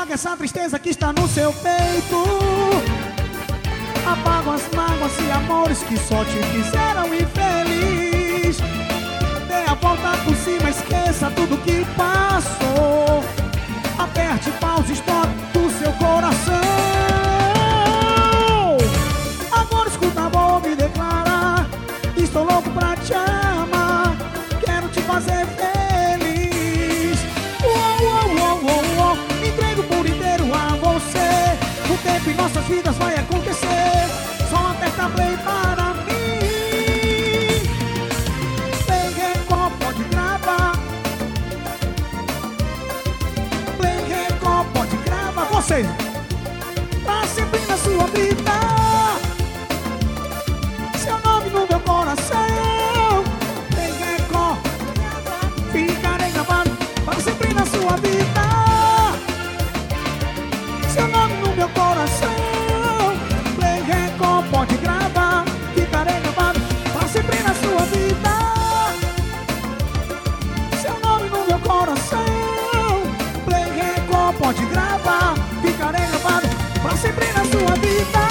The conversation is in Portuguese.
Apaga essa tristeza que está no seu peito. Apaga as mágoas e amores que só te fizeram infeliz. Dê a volta por cima, esqueça tudo que passou. Aperte pause, stop do seu coração. Agora escuta, vou me declarar. Estou louco pra te amar. Quero te fazer feliz. Me entrego por inteiro a você. O tempo em nossas vidas vai acontecer. Só aperta play para mim. Play Record, pode gravar. Play Record, pode gravar. Vocês, pra sempre na sua vida. Seu nome no meu coração. Play Record, ficarei gravado para sempre na sua vida. Seu nome no meu coração. Play Record, pode gravar. Ficarei gravado para sempre na sua vida. Seu nome no meu coração. Play Record, pode gravar. Ficarei gravado para sempre na sua vida.